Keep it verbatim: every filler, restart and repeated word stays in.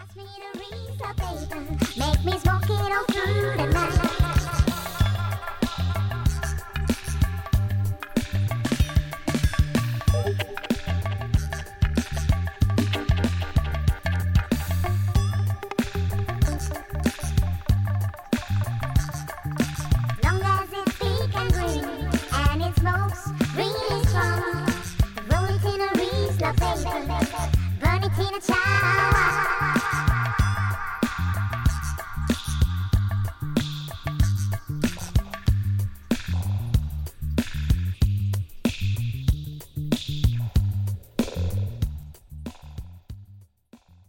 Pass me the Riesler, baby. Make me smoke it all through the night. Long as it's big and green and it smokes really strong, roll it in a Riesler, baby. Burn it in a chow.